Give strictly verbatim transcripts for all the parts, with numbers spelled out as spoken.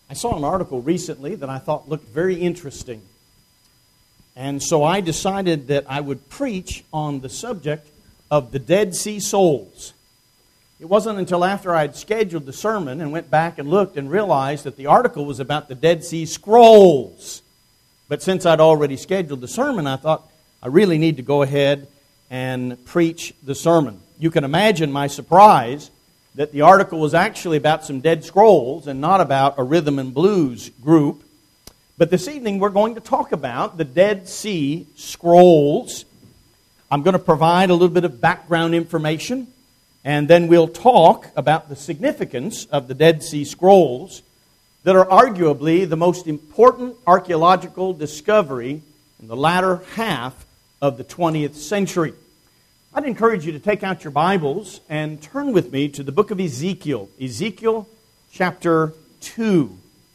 I saw an article recently that I thought looked very interesting. And so I decided that I would preach on the subject of the Dead Sea Scrolls. It wasn't until after I had scheduled the sermon and went back and looked and realized that the article was about the Dead Sea Scrolls. But since I'd already scheduled the sermon, I thought I really need to go ahead and preach the sermon. You can imagine my surprise that the article was actually about some dead scrolls and not about a rhythm and blues group. But this evening we're going to talk about the Dead Sea Scrolls. I'm going to provide a little bit of background information, and then we'll talk about the significance of the Dead Sea Scrolls that are arguably the most important archaeological discovery in the latter half of the twentieth century. I'd encourage you to take out your Bibles and turn with me to the book of Ezekiel, Ezekiel chapter two.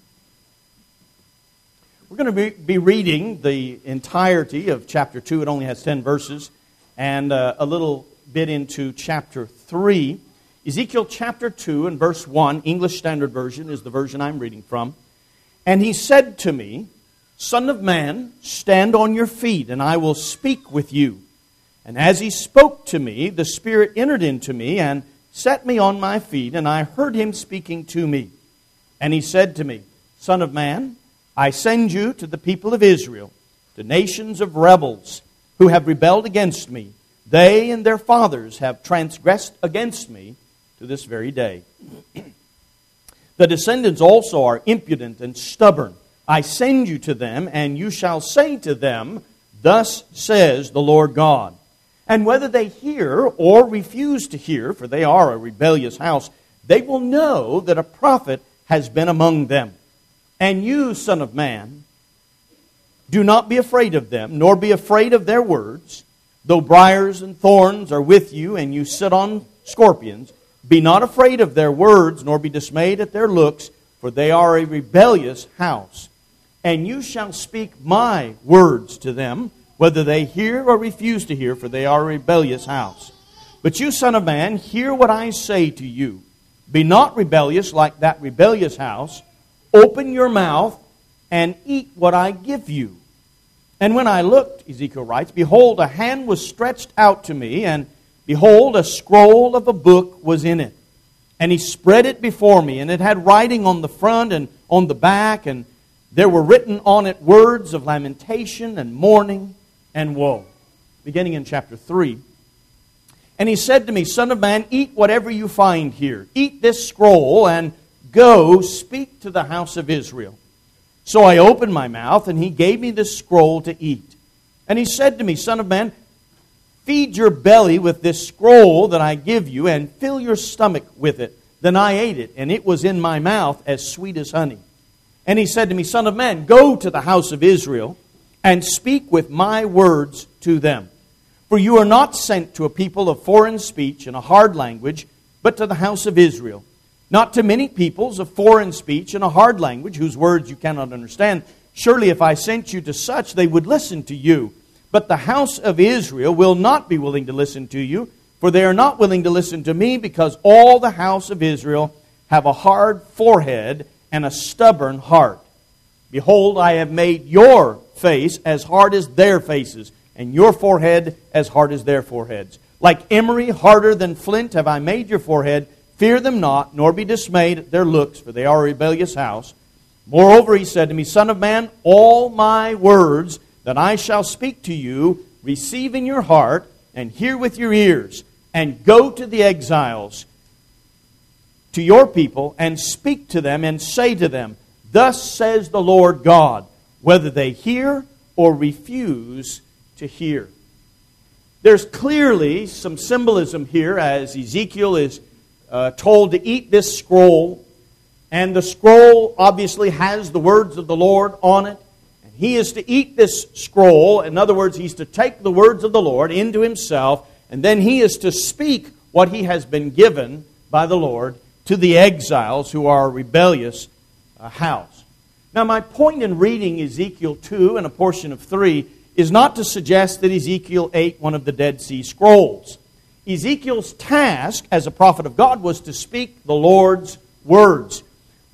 We're going to be, be reading the entirety of chapter two. It only has ten verses, and uh, a little bit into chapter three. Ezekiel chapter two and verse one, English Standard Version is the version I'm reading from. And he said to me, "Son of man, stand on your feet, and I will speak with you." And as he spoke to me, the Spirit entered into me and set me on my feet, and I heard him speaking to me. And he said to me, "Son of man, I send you to the people of Israel, to nations of rebels who have rebelled against me. They and their fathers have transgressed against me to this very day. The descendants also are impudent and stubborn. I send you to them, and you shall say to them, 'Thus says the Lord God.' And whether they hear or refuse to hear, for they are a rebellious house, they will know that a prophet has been among them. And you, son of man, do not be afraid of them, nor be afraid of their words. Though briars and thorns are with you, and you sit on scorpions, be not afraid of their words, nor be dismayed at their looks, for they are a rebellious house. And you shall speak my words to them, whether they hear or refuse to hear, for they are a rebellious house. But you, son of man, hear what I say to you. Be not rebellious like that rebellious house. Open your mouth and eat what I give you." And when I looked, Ezekiel writes, behold, a hand was stretched out to me, and behold, a scroll of a book was in it. And he spread it before me, and it had writing on the front and on the back, and there were written on it words of lamentation and mourning and woe. Beginning in chapter three. And he said to me, "Son of man, eat whatever you find here. Eat this scroll, and go speak to the house of Israel." So I opened my mouth, and he gave me this scroll to eat. And he said to me, "Son of man, feed your belly with this scroll that I give you, and fill your stomach with it." Then I ate it, and it was in my mouth as sweet as honey. And he said to me, "Son of man, go to the house of Israel, and speak with my words to them. For you are not sent to a people of foreign speech and a hard language, but to the house of Israel. Not to many peoples of foreign speech and a hard language, whose words you cannot understand. Surely if I sent you to such, they would listen to you. But the house of Israel will not be willing to listen to you, for they are not willing to listen to me, because all the house of Israel have a hard forehead and a stubborn heart. Behold, I have made your face as hard as their faces, and your forehead as hard as their foreheads. Like emery, harder than flint, have I made your forehead. Fear them not, nor be dismayed at their looks, for they are a rebellious house." Moreover, he said to me, "Son of man, all my words that I shall speak to you, receive in your heart, and hear with your ears, and go to the exiles, to your people, and speak to them, and say to them, 'Thus says the Lord God,' whether they hear or refuse to hear." There's clearly some symbolism here as Ezekiel is uh, told to eat this scroll. And the scroll obviously has the words of the Lord on it. And he is to eat this scroll. In other words, he's to take the words of the Lord into himself. And then he is to speak what he has been given by the Lord to the exiles who are a rebellious uh, house. Now, my point in reading Ezekiel two and a portion of three is not to suggest that Ezekiel ate one of the Dead Sea Scrolls. Ezekiel's task as a prophet of God was to speak the Lord's words.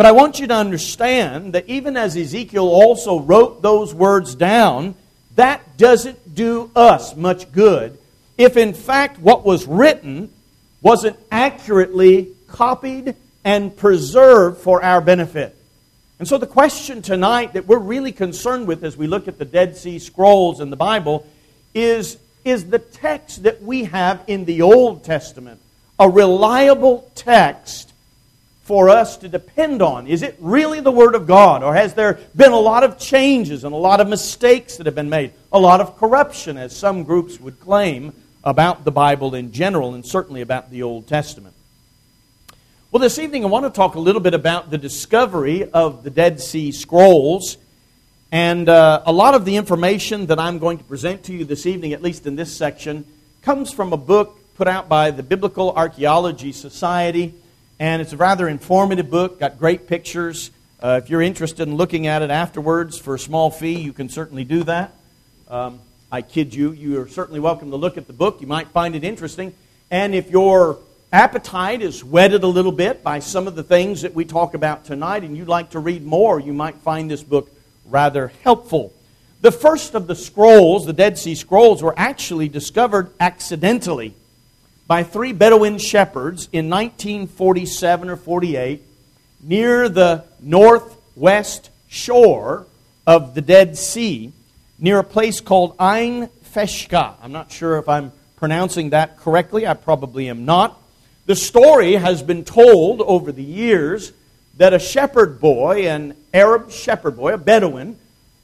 But I want you to understand that even as Ezekiel also wrote those words down, that doesn't do us much good if in fact what was written wasn't accurately copied and preserved for our benefit. And so the question tonight that we're really concerned with as we look at the Dead Sea Scrolls in the Bible is, is the text that we have in the Old Testament a reliable text for us to depend on? Is it really the Word of God? Or has there been a lot of changes and a lot of mistakes that have been made? A lot of corruption, as some groups would claim, about the Bible in general and certainly about the Old Testament. Well, this evening I want to talk a little bit about the discovery of the Dead Sea Scrolls. And uh, a lot of the information that I'm going to present to you this evening, at least in this section, comes from a book put out by the Biblical Archaeology Society. And it's a rather informative book, got great pictures. Uh, if you're interested in looking at it afterwards for a small fee, you can certainly do that. Um, I kid you, you are certainly welcome to look at the book. You might find it interesting. And if your appetite is whetted a little bit by some of the things that we talk about tonight and you'd like to read more, you might find this book rather helpful. The first of the scrolls, the Dead Sea Scrolls, were actually discovered accidentally by three Bedouin shepherds in nineteen forty-seven or forty-eight near the northwest shore of the Dead Sea, near a place called Ain Feshka. I'm not sure if I'm pronouncing that correctly. I probably am not. The story has been told over the years that a shepherd boy, an Arab shepherd boy, a Bedouin,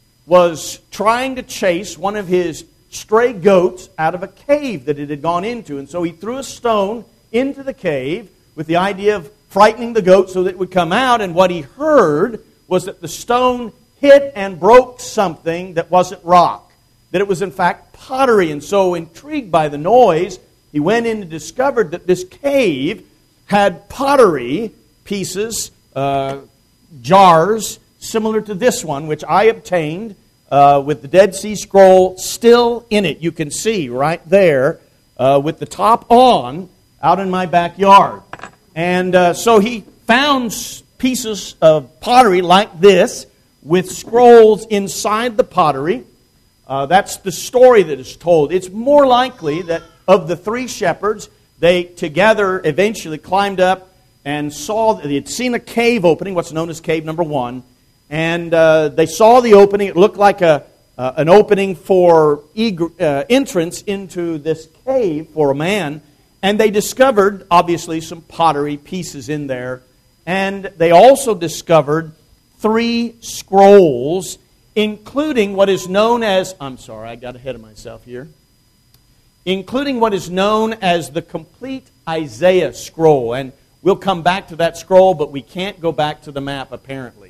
was trying to chase one of his stray goats out of a cave that it had gone into. And so he threw a stone into the cave with the idea of frightening the goat so that it would come out. And what he heard was that the stone hit and broke something that wasn't rock, that it was in fact pottery. And so, intrigued by the noise, he went in and discovered that this cave had pottery pieces, uh, jars, similar to this one, which I obtained uh, with the Dead Sea Scroll still in it. You can see right there uh, with the top on out in my backyard. And uh, so he found pieces of pottery like this with scrolls inside the pottery. Uh, that's the story that is told. It's more likely that of the three shepherds, they together eventually climbed up and saw, they had seen a cave opening, what's known as cave number one, and uh, they saw the opening. It looked like a uh, an opening for eager, uh, entrance into this cave for a man, and they discovered, obviously, some pottery pieces in there, and they also discovered three scrolls, including what is known as, I'm sorry, I got ahead of myself here, including what is known as the complete Isaiah scroll. And we'll come back to that scroll, but we can't go back to the map, apparently.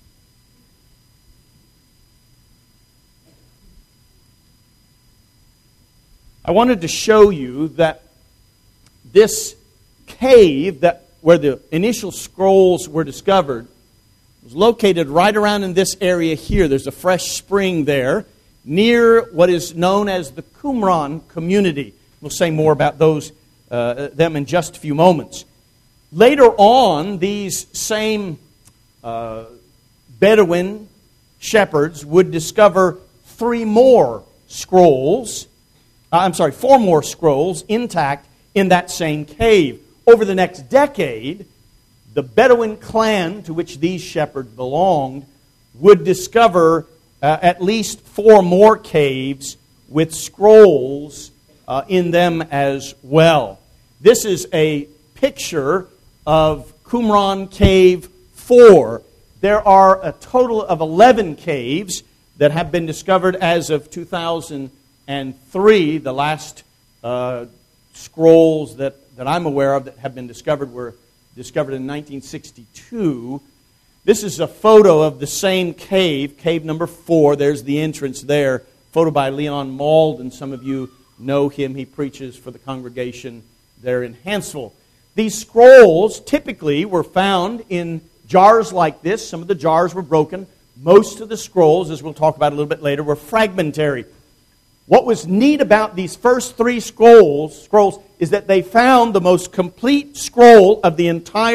I wanted to show you that this cave that where the initial scrolls were discovered was located right around in this area here. There's a fresh spring there, near what is known as the Qumran community. We'll say more about those uh, them in just a few moments. Later on, these same uh, Bedouin shepherds would discover three more scrolls, uh, I'm sorry, four more scrolls intact in that same cave. Over the next decade, the Bedouin clan to which these shepherds belonged would discover Uh, at least four more caves with scrolls uh, in them as well. This is a picture of Qumran Cave four. There are a total of eleven caves that have been discovered as of two thousand three. The last uh, scrolls that, that I'm aware of that have been discovered were discovered in nineteen sixty-two. This is a photo of the same cave, cave number four. There's the entrance there. Photo by Leon Malden. Some of you know him. He preaches for the congregation there in Hansville. These scrolls typically were found in jars like this. Some of the jars were broken. Most of the scrolls, as we'll talk about a little bit later, were fragmentary. What was neat about these first three scrolls, scrolls is that they found the most complete scroll of the entire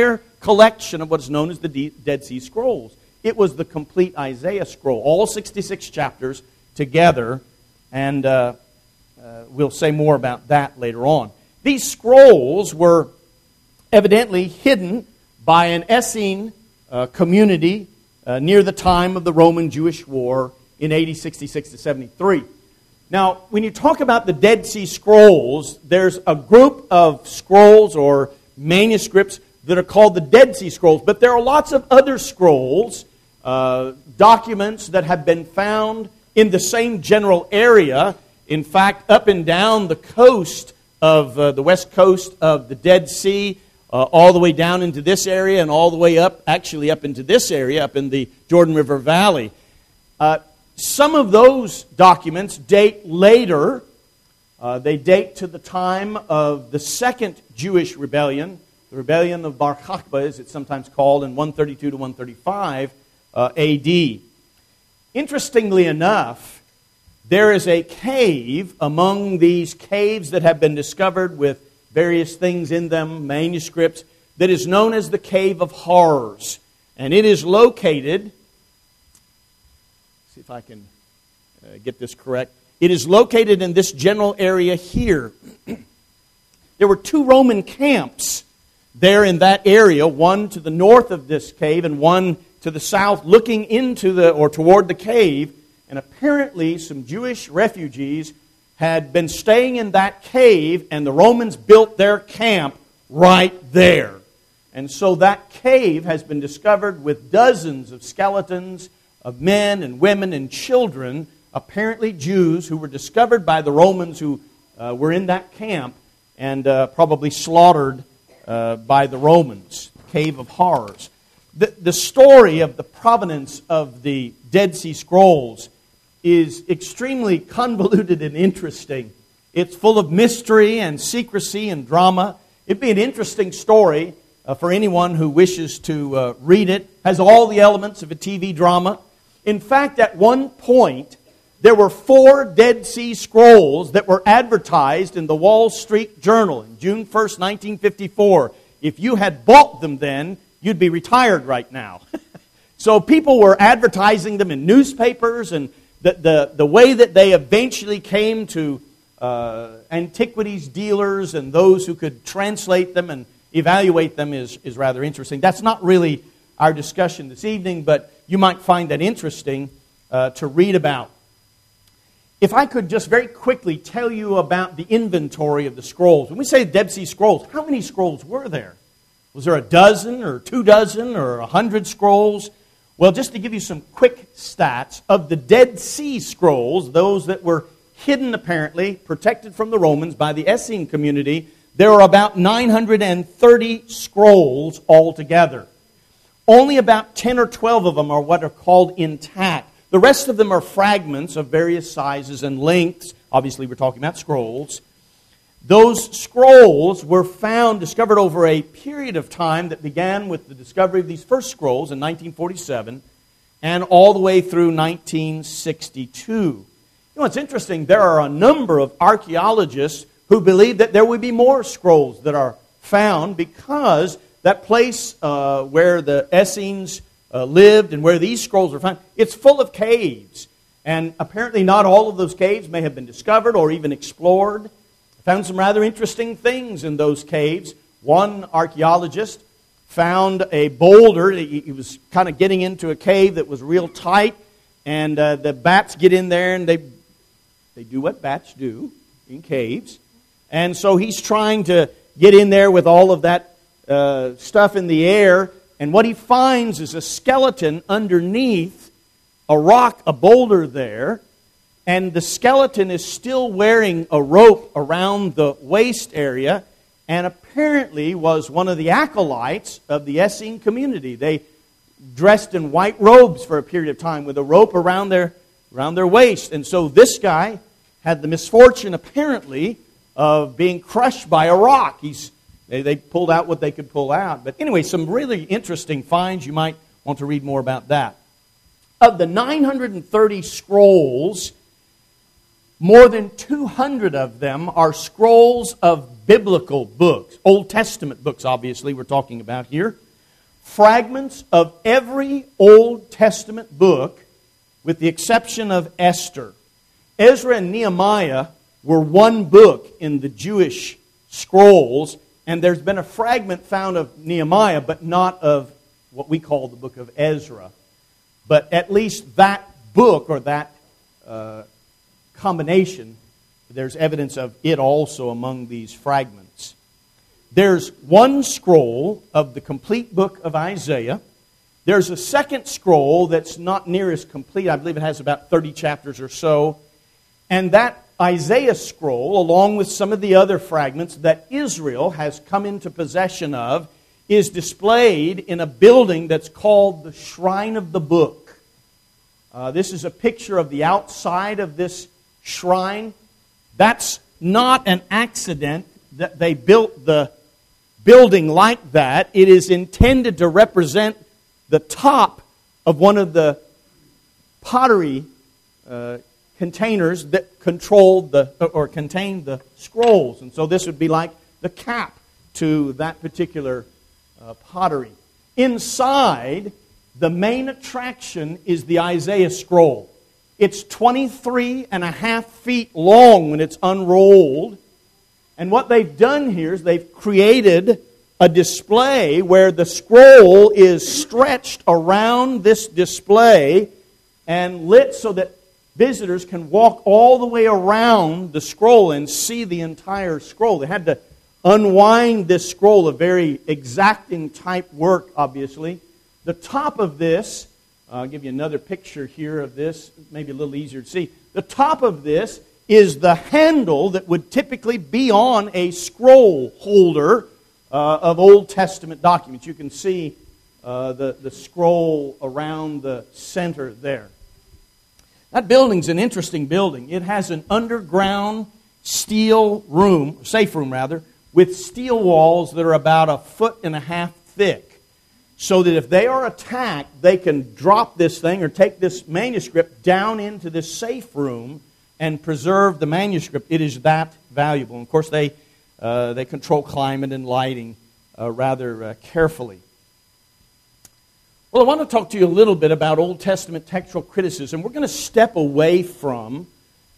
collection of what's known as the De- Dead Sea Scrolls. It was the complete Isaiah scroll, all sixty-six chapters together, and uh, uh, we'll say more about that later on. These scrolls were evidently hidden by an Essene uh, community uh, near the time of the Roman-Jewish War in A D sixty-six to seventy-three. Now, when you talk about the Dead Sea Scrolls, there's a group of scrolls or manuscripts that are called the Dead Sea Scrolls, but there are lots of other scrolls, uh, documents that have been found in the same general area. In fact, up and down the coast of uh, the west coast of the Dead Sea, uh, all the way down into this area and all the way up, actually up into this area, up in the Jordan River Valley. Uh, Some of those documents date later. Uh, they date to the time of the second Jewish rebellion, the rebellion of Bar Kokhba, as it's sometimes called, in one thirty-two to one thirty-five uh, A D. Interestingly enough, there is a cave among these caves that have been discovered with various things in them, manuscripts, that is known as the Cave of Horrors. And it is located... See if I can uh, get this correct. It is located in this general area here. There were two Roman camps there in that area, one to the north of this cave and one to the south, looking into the or toward the cave. And apparently some Jewish refugees had been staying in that cave, and the Romans built their camp right there. And so that cave has been discovered with dozens of skeletons of men and women and children, apparently Jews, who were discovered by the Romans who uh, were in that camp and uh, probably slaughtered uh, by the Romans. Cave of Horrors. The, the story of the provenance of the Dead Sea Scrolls is extremely convoluted and interesting. It's full of mystery and secrecy and drama. It'd be an interesting story uh, for anyone who wishes to uh, read it. Has all the elements of a T V drama. In fact, at one point, there were four Dead Sea Scrolls that were advertised in the Wall Street Journal in June first, nineteen fifty-four. If you had bought them then, you'd be retired right now. So people were advertising them in newspapers, and the, the, the way that they eventually came to uh, antiquities dealers and those who could translate them and evaluate them is, is rather interesting. That's not really our discussion this evening, but you might find that interesting uh, to read about. If I could just very quickly tell you about the inventory of the scrolls. When we say Dead Sea Scrolls, how many scrolls were there? Was there a dozen or two dozen or a hundred scrolls? Well, just to give you some quick stats, of the Dead Sea Scrolls, those that were hidden apparently, protected from the Romans by the Essene community, there are about nine hundred thirty scrolls altogether. Only about ten or twelve of them are what are called intact. The rest of them are fragments of various sizes and lengths. Obviously, we're talking about scrolls. Those scrolls were found, discovered over a period of time that began with the discovery of these first scrolls in nineteen forty-seven and all the way through nineteen sixty-two. You know, it's interesting. There are a number of archaeologists who believe that there will be more scrolls that are found because that place uh, where the Essenes uh, lived and where these scrolls were found, it's full of caves. And apparently not all of those caves may have been discovered or even explored. Found some rather interesting things in those caves. One archaeologist found a boulder. He, he was kind of getting into a cave that was real tight, and uh, the bats get in there, and they they do what bats do in caves. And so he's trying to get in there with all of that uh, stuff in the air, and what he finds is a skeleton underneath a rock, a boulder there. And the skeleton is still wearing a rope around the waist area, and apparently was one of the acolytes of the Essene community. They dressed in white robes for a period of time with a rope around their, around their waist. And so this guy had the misfortune, apparently, of being crushed by a rock. He's, they, they pulled out what they could pull out. But anyway, some really interesting finds. You might want to read more about that. Of the nine hundred thirty scrolls, more than two hundred of them are scrolls of biblical books. Old Testament books, obviously, we're talking about here. fragments of every Old Testament book with the exception of Esther. Ezra and Nehemiah were one book in the Jewish scrolls, and there's been a fragment found of Nehemiah, but not of what we call the book of Ezra. But at least that book, or that uh, combination, there's evidence of it also among these fragments. There's one scroll of the complete book of Isaiah. There's a second scroll that's not near as complete. I believe it has about thirty chapters or so. And that Isaiah scroll, along with some of the other fragments that Israel has come into possession of, is displayed in a building that's called the Shrine of the Book. Uh, this is a picture of the outside of this shrine. That's not an accident that they built the building like that. It is intended to represent the top of one of the pottery uh, containers that controlled the or contained the scrolls. And so this would be like the cap to that particular uh, pottery. Inside, the main attraction is the Isaiah scroll. It's twenty-three and a half feet long when it's unrolled. And what they've done here is they've created a display where the scroll is stretched around this display and lit so that visitors can walk all the way around the scroll and see the entire scroll. They had to unwind this scroll, a very exacting type work, obviously. The top of this, I'll give you another picture here of this, maybe a little easier to see. The top of this is the handle that would typically be on a scroll holder uh, of Old Testament documents. You can see uh, the, the scroll around the center there. That building's an interesting building. It has an underground steel room, safe room rather, with steel walls that are about a foot and a half thick, so that if they are attacked, they can drop this thing or take this manuscript down into this safe room and preserve the manuscript. It is that valuable. And of course, they uh, they control climate and lighting uh, rather uh, carefully. Well, I want to talk to you a little bit about Old Testament textual criticism. We're going to step away from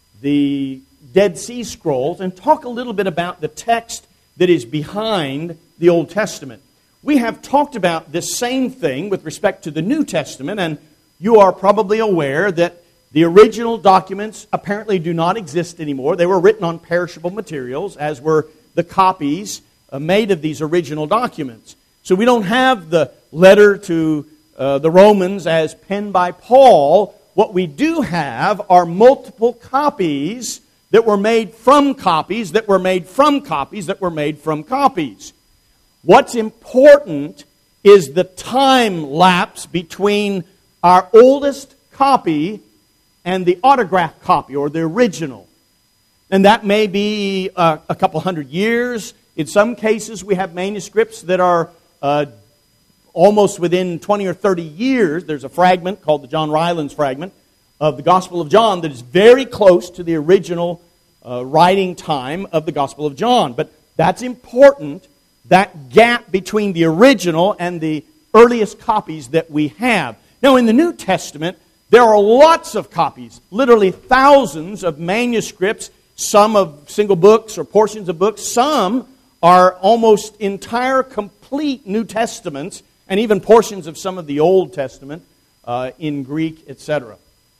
the Dead Sea Scrolls and talk a little bit about the text that is behind the Old Testament. We have talked about this same thing with respect to the New Testament, and you are probably aware that the original documents apparently do not exist anymore. They were written on perishable materials, as were the copies uh, made of these original documents. So we don't have the letter to uh, the Romans as penned by Paul. What we do have are multiple copies that were made from copies, that were made from copies, that were made from copies. What's important is the time lapse between our oldest copy and the autographed copy, or the original. And that may be uh, a couple hundred years. In some cases, we have manuscripts that are uh, almost within twenty or thirty years. There's a fragment called the John Rylands fragment of the Gospel of John that is very close to the original uh, writing time of the Gospel of John. But that's important, that gap between the original and the earliest copies that we have. Now, in the New Testament, there are lots of copies, literally thousands of manuscripts, some of single books or portions of books. Some are almost entire, complete New Testaments, and even portions of some of the Old Testament uh, in Greek, et cetera.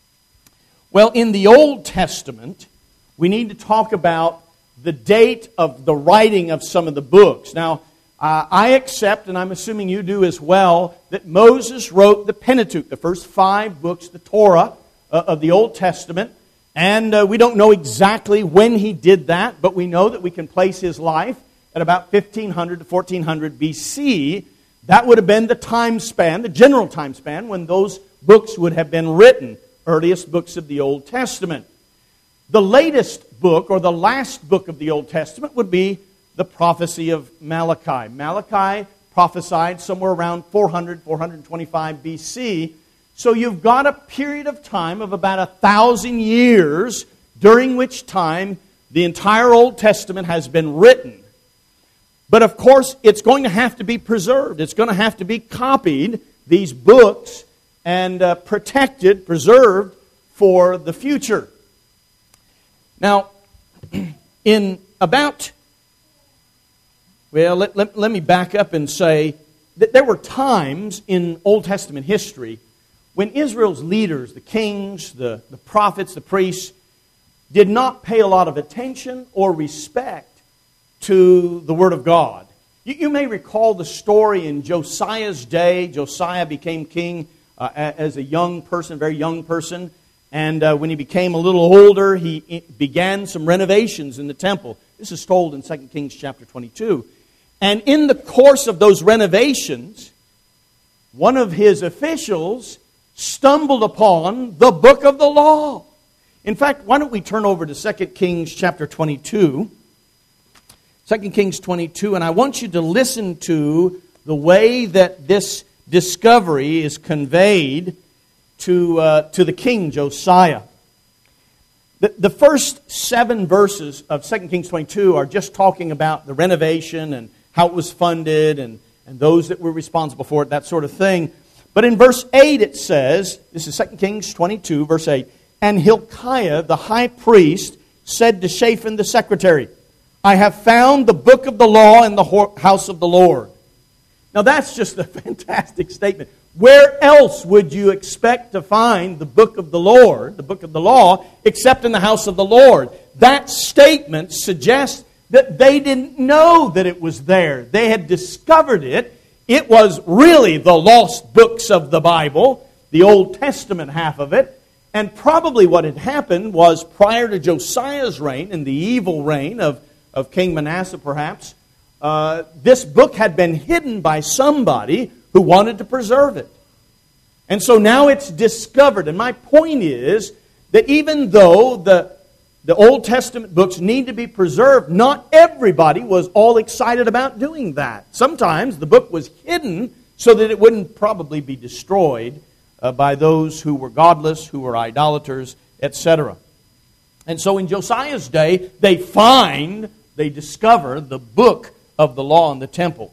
Well, in the Old Testament, we need to talk about the date of the writing of some of the books. Now, uh, I accept, and I'm assuming you do as well, that Moses wrote the Pentateuch, the first five books, the Torah uh, of the Old Testament. And uh, we don't know exactly when he did that, but we know that we can place his life at about fifteen hundred to fourteen hundred B C. That would have been the time span, the general time span, when those books would have been written, earliest books of the Old Testament. The latest book, or the last book of the Old Testament, would be the prophecy of Malachi. Malachi prophesied somewhere around four hundred, four twenty-five B C. So you've got a period of time of about a thousand years during which time the entire Old Testament has been written. But of course, it's going to have to be preserved. It's going to have to be copied, these books, and uh, protected, preserved for the future. Now, in about, well, let, let, let me back up and say that there were times in Old Testament history when Israel's leaders, the kings, the, the prophets, the priests, did not pay a lot of attention or respect to the Word of God. You, you may recall the story in Josiah's day. Josiah became king uh, as a young person, very young person. And uh, when he became a little older, he began some renovations in the temple. This is told in Second Kings chapter twenty-two. And in the course of those renovations, one of his officials stumbled upon the book of the law. In fact, why don't we turn over to Second Kings chapter twenty-two. Second Kings twenty-two, and I want you to listen to the way that this discovery is conveyed to, uh, to the king Josiah. The, the first seven verses of Second Kings twenty-two are just talking about the renovation and how it was funded and, and those that were responsible for it, that sort of thing. But in verse eight it says, this is Second Kings twenty-two, verse eight, "And Hilkiah the high priest said to Shaphan the secretary, I have found the book of the law in the house of the Lord." Now that's just a fantastic statement. Where else would you expect to find the book of the Lord, the book of the law, except in the house of the Lord? That statement suggests that they didn't know that it was there. They had discovered it. It was really the lost books of the Bible, the Old Testament half of it. And probably what had happened was prior to Josiah's reign, and the evil reign of, of King Manasseh perhaps, uh, this book had been hidden by somebody who wanted to preserve it. And so now it's discovered. And my point is that even though the, the Old Testament books need to be preserved, not everybody was all excited about doing that. Sometimes the book was hidden so that it wouldn't probably be destroyed uh, by those who were godless, who were idolaters, et cetera. And so in Josiah's day, they find, they discover the book of the law in the temple.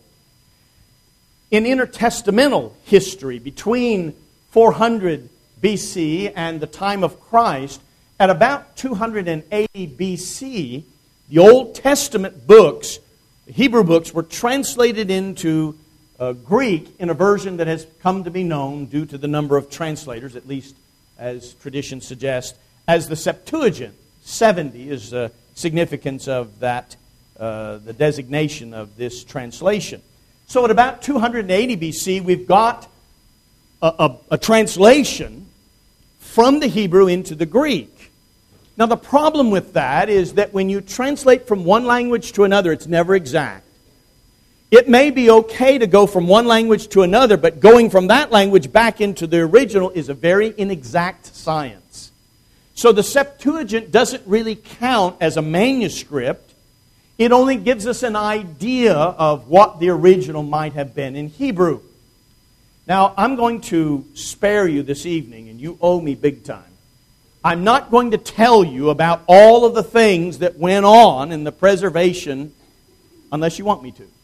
In intertestamental history, between four hundred B C and the time of Christ, at about two hundred eighty B C, the Old Testament books, the Hebrew books, were translated into uh, Greek in a version that has come to be known, due to the number of translators, at least as tradition suggests, as the Septuagint. seventy is the significance of that, uh, the designation of this translation. So at about two hundred eighty B C, we've got a, a, a translation from the Hebrew into the Greek. Now the problem with that is that when you translate from one language to another, it's never exact. It may be okay to go from one language to another, but going from that language back into the original is a very inexact science. So the Septuagint doesn't really count as a manuscript. It only gives us an idea of what the original might have been in Hebrew. Now, I'm going to spare you this evening, and you owe me big time. I'm not going to tell you about all of the things that went on in the preservation unless you want me to.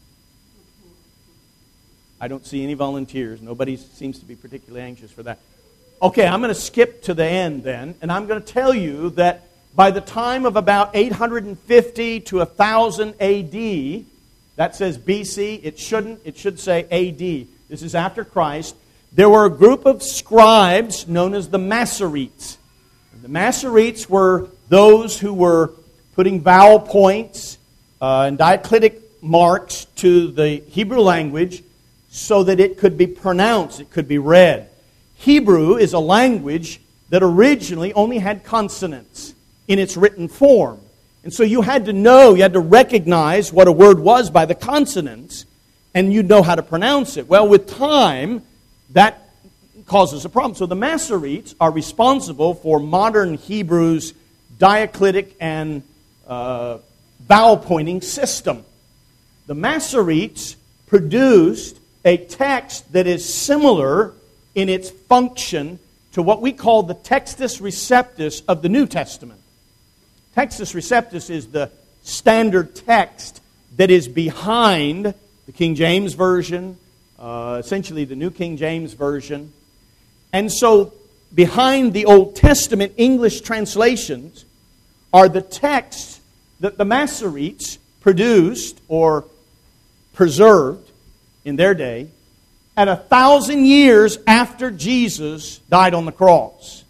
I don't see any volunteers. Nobody seems to be particularly anxious for that. Okay, I'm going to skip to the end then, and I'm going to tell you that by the time of about eight hundred fifty to one thousand A D, that says B C, it shouldn't, it should say A D. This is after Christ. There were a group of scribes known as the Masoretes. The Masoretes were those who were putting vowel points uh, and diacritic marks to the Hebrew language so that it could be pronounced, it could be read. Hebrew is a language that originally only had consonants in its written form. And so you had to know, you had to recognize what a word was by the consonants, and you'd know how to pronounce it. Well, with time, that causes a problem. So the Masoretes are responsible for modern Hebrew's diacritic and uh, vowel pointing system. The Masoretes produced a text that is similar in its function to what we call the Textus Receptus of the New Testament. Textus Receptus is the standard text that is behind the King James Version, uh, essentially the New King James Version. And so behind the Old Testament English translations are the texts that the Masoretes produced or preserved in their day at a thousand years after Jesus died on the cross.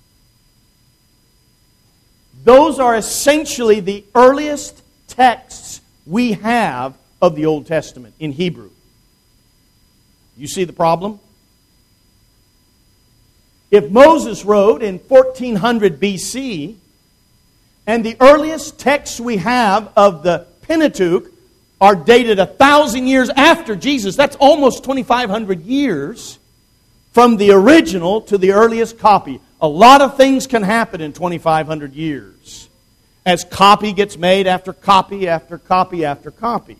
Those are essentially the earliest texts we have of the Old Testament in Hebrew. You see the problem? If Moses wrote in fourteen hundred B C, and the earliest texts we have of the Pentateuch are dated a thousand years after Jesus, that's almost twenty-five hundred years from the original to the earliest copy. A lot of things can happen in twenty-five hundred years as copy gets made after copy after copy after copy.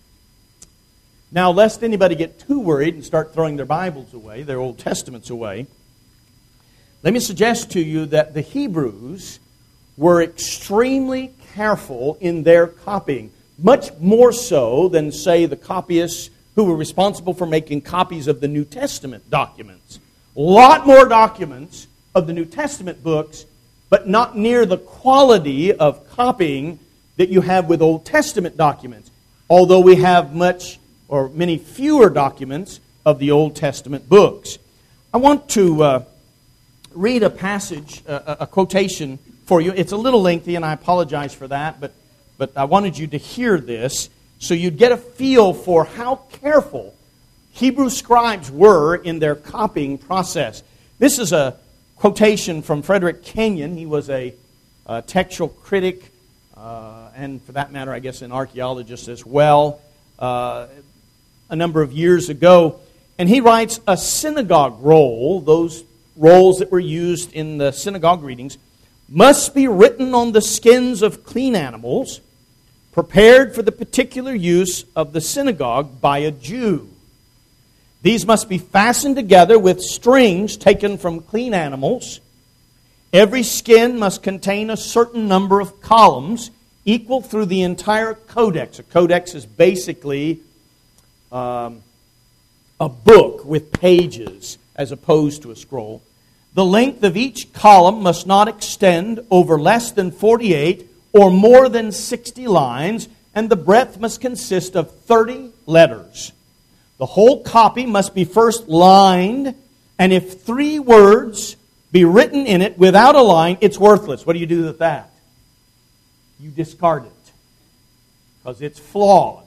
Now, lest anybody get too worried and start throwing their Bibles away, their Old Testaments away, let me suggest to you that the Hebrews were extremely careful in their copying, much more so than, say, the copyists who were responsible for making copies of the New Testament documents. A lot more documents of the New Testament books, but not near the quality of copying that you have with Old Testament documents, although we have much or many fewer documents of the Old Testament books. I want to uh, read a passage, uh, a quotation for you. It's a little lengthy, and I apologize for that, but, but I wanted you to hear this so you'd get a feel for how careful Hebrew scribes were in their copying process. This is a quotation from Frederick Kenyon. He was a, a textual critic, uh, and for that matter, I guess an archaeologist as well, uh, a number of years ago. And he writes, a synagogue roll, those rolls that were used in the synagogue readings, must be written on the skins of clean animals, prepared for the particular use of the synagogue by a Jew. These must be fastened together with strings taken from clean animals. Every skin must contain a certain number of columns equal through the entire codex. A codex is basically um, a book with pages as opposed to a scroll. The length of each column must not extend over less than forty-eight or more than sixty lines, and the breadth must consist of thirty letters. The whole copy must be first lined, and if three words be written in it without a line, it's worthless. What do you do with that? You discard it, because it's flawed.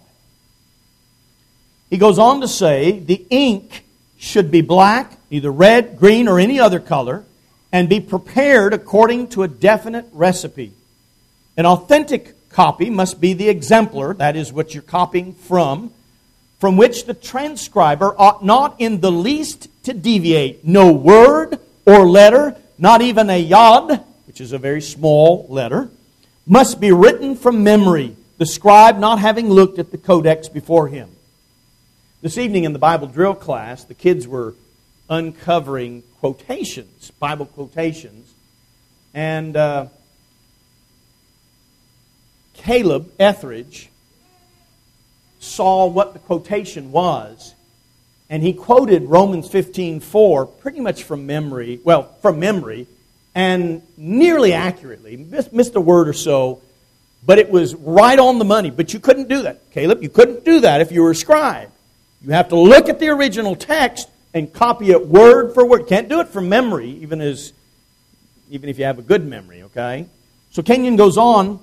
He goes on to say, the ink should be black, either red, green, or any other color, and be prepared according to a definite recipe. An authentic copy must be the exemplar, that is what you're copying from, from which the transcriber ought not in the least to deviate. No word or letter, not even a yod, which is a very small letter, must be written from memory, the scribe not having looked at the codex before him. This evening in the Bible drill class, the kids were uncovering quotations, Bible quotations, and uh, Caleb Etheridge saw what the quotation was, and he quoted Romans fifteen four pretty much from memory, well, from memory, and nearly accurately, missed a word or so, but it was right on the money. But you couldn't do that, Caleb. You couldn't do that if you were a scribe. You have to look at the original text and copy it word for word. Can't do it from memory, even as even if you have a good memory, okay? So Kenyon goes on,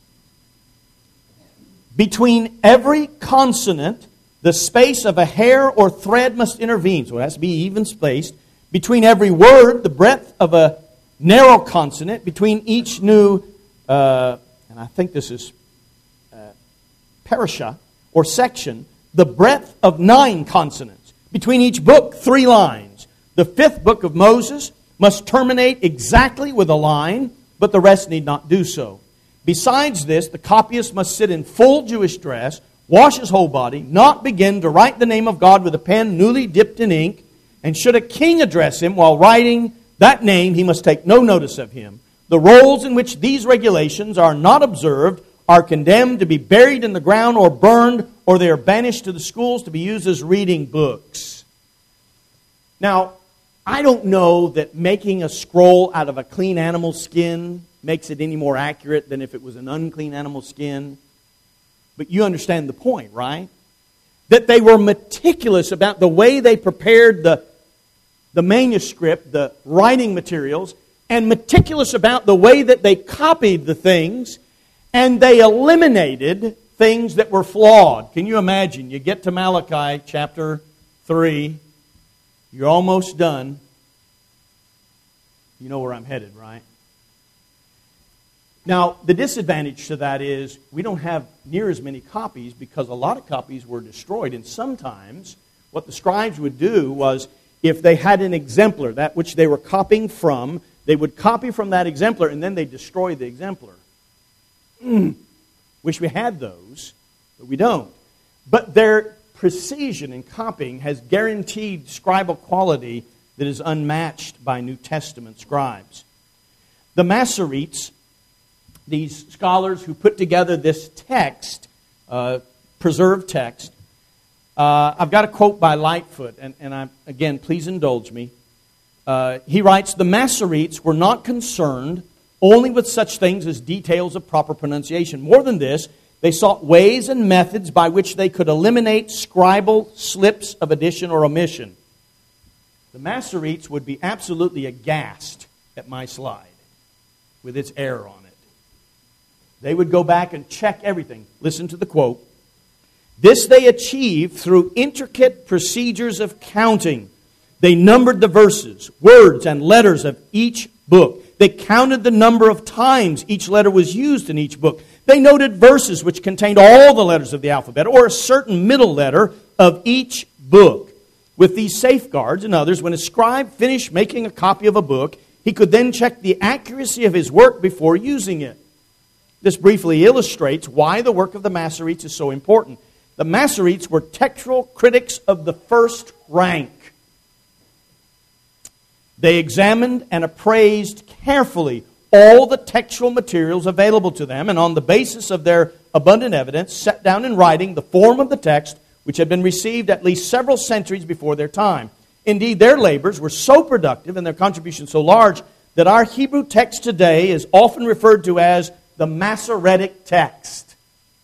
between every consonant, the space of a hair or thread must intervene. So it has to be even spaced. Between every word, the breadth of a narrow consonant. Between each new, uh, and I think this is uh, parasha, or section, the breadth of nine consonants. Between each book, three lines. The fifth book of Moses must terminate exactly with a line, but the rest need not do so. Besides this, the copyist must sit in full Jewish dress, wash his whole body, not begin to write the name of God with a pen newly dipped in ink, and should a king address him while writing that name, he must take no notice of him. The rolls in which these regulations are not observed are condemned to be buried in the ground or burned, or they are banished to the schools to be used as reading books. Now, I don't know that making a scroll out of a clean animal skin makes it any more accurate than if it was an unclean animal skin. But you understand the point, right? That they were meticulous about the way they prepared the, the manuscript, the writing materials, and meticulous about the way that they copied the things, and they eliminated things that were flawed. Can you imagine? You get to Malachi chapter three, you're almost done. You know where I'm headed, right? Now, the disadvantage to that is we don't have near as many copies because a lot of copies were destroyed. And sometimes what the scribes would do was if they had an exemplar, that which they were copying from, they would copy from that exemplar and then they'd destroy the exemplar. Mm. Wish we had those, but we don't. But their precision in copying has guaranteed scribal quality that is unmatched by New Testament scribes. The Masoretes, these scholars who put together this text, uh, preserved text, uh, I've got a quote by Lightfoot, and, and I, again, please indulge me. Uh, he writes, "The Masoretes were not concerned only with such things as details of proper pronunciation. More than this, they sought ways and methods by which they could eliminate scribal slips of addition or omission." The Masoretes would be absolutely aghast at my slide with its error on it. They would go back and check everything. Listen to the quote. "This they achieved through intricate procedures of counting. They numbered the verses, words, and letters of each book. They counted the number of times each letter was used in each book. They noted verses which contained all the letters of the alphabet or a certain middle letter of each book. With these safeguards and others, when a scribe finished making a copy of a book, he could then check the accuracy of his work before using it. This briefly illustrates why the work of the Masoretes is so important. The Masoretes were textual critics of the first rank. They examined and appraised carefully all the textual materials available to them, and on the basis of their abundant evidence, set down in writing the form of the text which had been received at least several centuries before their time. Indeed, their labors were so productive and their contribution so large that our Hebrew text today is often referred to as the Masoretic text.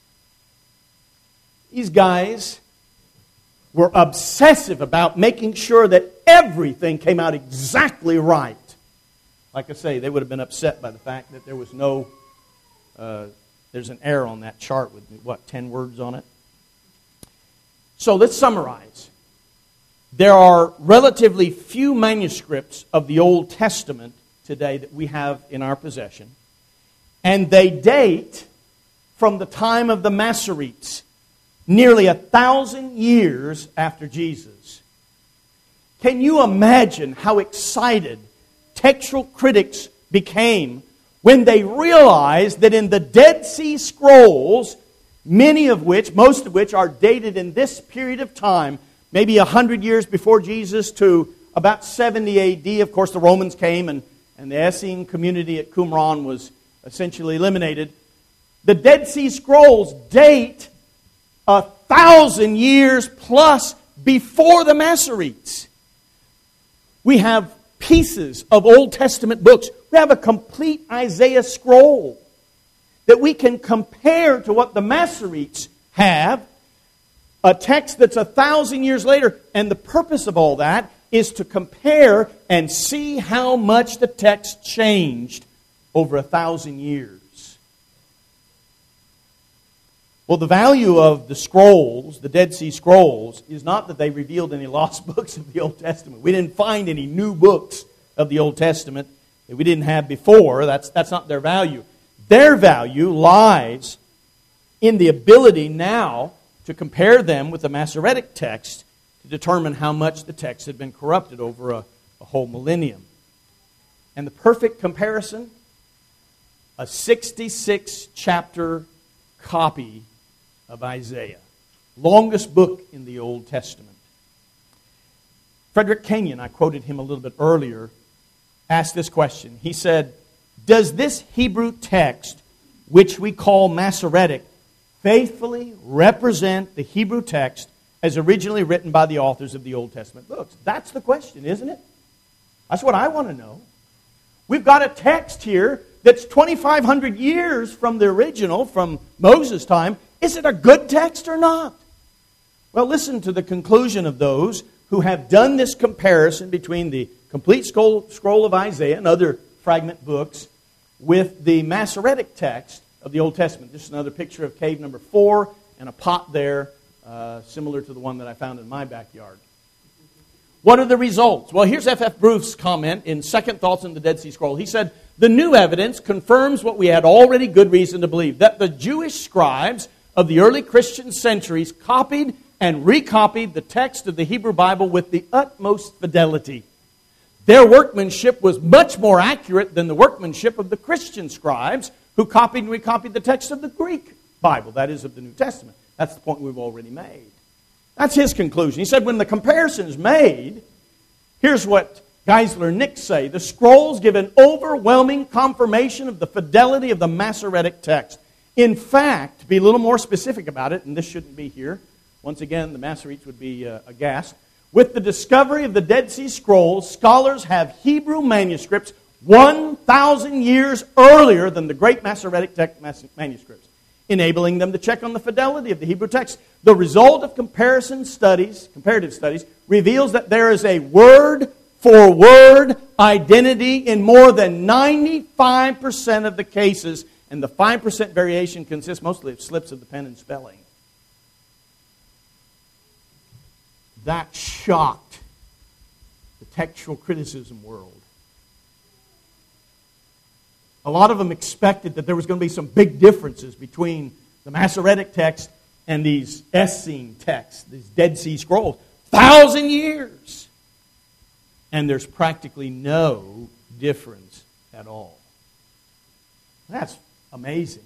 These guys were obsessive about making sure that everything came out exactly right. Like I say, they would have been upset by the fact that there was no, uh, there's an error on that chart with, what, ten words on it? So let's summarize. There are relatively few manuscripts of the Old Testament today that we have in our possession. And they date from the time of the Masoretes, nearly a thousand years after Jesus. Can you imagine how excited textual critics became when they realized that in the Dead Sea Scrolls, many of which, most of which are dated in this period of time, maybe a hundred years before Jesus to about seventy A D. Of course, the Romans came and, and the Essene community at Qumran was essentially eliminated. The Dead Sea Scrolls date a thousand years plus before the Masoretes. We have pieces of Old Testament books. We have a complete Isaiah scroll that we can compare to what the Masoretes have, a text that's a thousand years later. And the purpose of all that is to compare and see how much the text changed over a thousand years. Well, the value of the scrolls, the Dead Sea Scrolls, is not that they revealed any lost books of the Old Testament. We didn't find any new books of the Old Testament that we didn't have before. That's, that's not their value. Their value lies in the ability now to compare them with the Masoretic text to determine how much the text had been corrupted over a, a whole millennium. And the perfect comparison, a sixty-six chapter copy of Isaiah, longest book in the Old Testament. Frederick Kenyon, I quoted him a little bit earlier, asked this question. He said, "Does this Hebrew text which we call Masoretic, faithfully represent the Hebrew text as originally written by the authors of the Old Testament books? That's the question, isn't it? That's what I want to know. We've got a text here that's twenty-five hundred years from the original, from Moses' time. Is it a good text or not? Well, listen to the conclusion of those who have done this comparison between the complete scroll, scroll of Isaiah and other fragment books with the Masoretic text of the Old Testament. This is another picture of cave number four and a pot there, uh, similar to the one that I found in my backyard. What are the results? Well, here's F F Bruce's comment in Second Thoughts on the Dead Sea Scroll. He said, "The new evidence confirms what we had already good reason to believe, that the Jewish scribes of the early Christian centuries copied and recopied the text of the Hebrew Bible with the utmost fidelity. Their workmanship was much more accurate than the workmanship of the Christian scribes who copied and recopied the text of the Greek Bible, that is, of the New Testament." That's the point we've already made. That's his conclusion. He said when the comparison is made, here's what Geisler and Nix say: the scrolls give an overwhelming confirmation of the fidelity of the Masoretic text. In fact, to be a little more specific about it, and this shouldn't be here, once again, the Masoretes would be uh, aghast. With the discovery of the Dead Sea Scrolls, scholars have Hebrew manuscripts one thousand years earlier than the great Masoretic text manuscripts, enabling them to check on the fidelity of the Hebrew text. The result of comparison studies, comparative studies, reveals that there is a word-for-word identity in more than ninety-five percent of the cases, and the five percent variation consists mostly of slips of the pen and spelling. That shocked the textual criticism world. A lot of them expected that there was going to be some big differences between the Masoretic text and these Essene texts, these Dead Sea Scrolls. Thousand years! And there's practically no difference at all. That's amazing.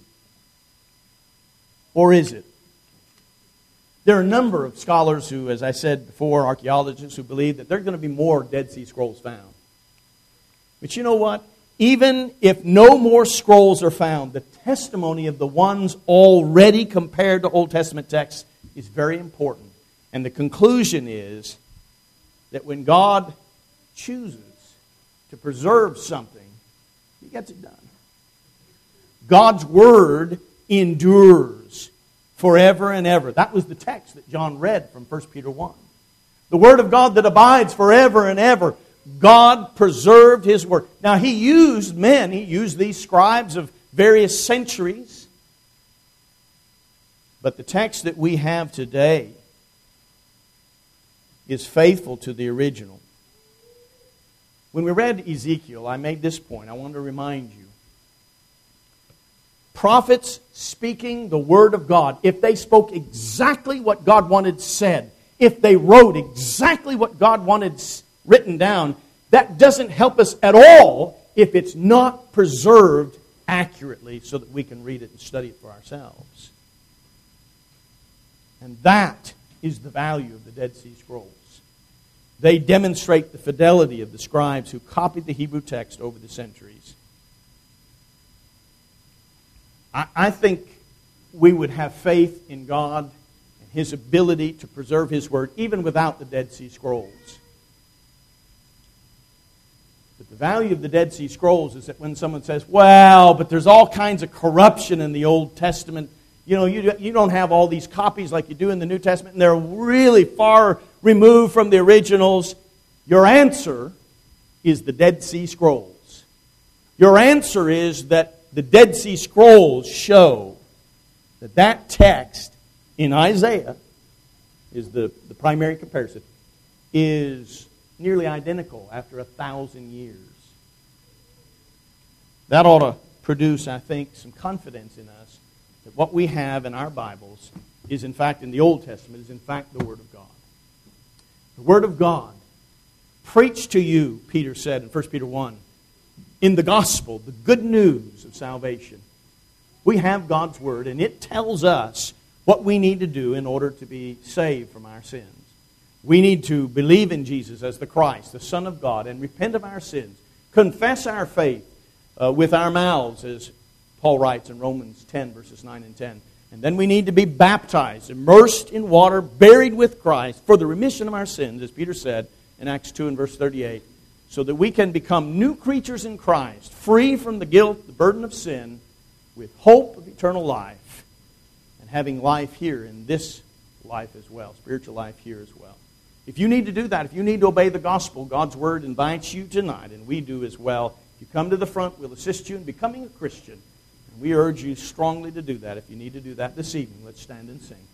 Or is it? There are a number of scholars who, as I said before, archaeologists who believe that there are going to be more Dead Sea Scrolls found. But you know what? Even if no more scrolls are found, the testimony of the ones already compared to Old Testament texts is very important. And the conclusion is that when God chooses to preserve something, He gets it done. God's Word endures forever and ever. That was the text that John read from First Peter one. The Word of God that abides forever and ever. God preserved His Word. Now, He used men. He used these scribes of various centuries. But the text that we have today is faithful to the original. When we read Ezekiel, I made this point. I want to remind you. Prophets speaking the Word of God, if they spoke exactly what God wanted said, if they wrote exactly what God wanted written down, that doesn't help us at all if it's not preserved accurately so that we can read it and study it for ourselves. And that is the value of the Dead Sea Scrolls. They demonstrate the fidelity of the scribes who copied the Hebrew text over the centuries. I, I think we would have faith in God and His ability to preserve His Word even without the Dead Sea Scrolls. But the value of the Dead Sea Scrolls is that when someone says, well, but there's all kinds of corruption in the Old Testament. You know, you, you don't have all these copies like you do in the New Testament, and they're really far removed from the originals. Your answer is the Dead Sea Scrolls. Your answer is that the Dead Sea Scrolls show that that text in Isaiah is the, the primary comparison, is nearly identical after a thousand years. That ought to produce, I think, some confidence in us that what we have in our Bibles is in fact, in the Old Testament, is in fact the Word of God. The Word of God preached to you, Peter said in First Peter one, in the gospel, the good news of salvation. We have God's Word, and it tells us what we need to do in order to be saved from our sins. We need to believe in Jesus as the Christ, the Son of God, and repent of our sins. Confess our faith uh, with our mouths, as Paul writes in Romans ten, verses nine and ten. And then we need to be baptized, immersed in water, buried with Christ for the remission of our sins, as Peter said in Acts two and verse thirty-eight, so that we can become new creatures in Christ, free from the guilt, the burden of sin, with hope of eternal life, and having life here in this life as well, spiritual life here as well. If you need to do that, if you need to obey the gospel, God's Word invites you tonight, and we do as well. If you come to the front, we'll assist you in becoming a Christian. And we urge you strongly to do that. If you need to do that this evening, let's stand and sing.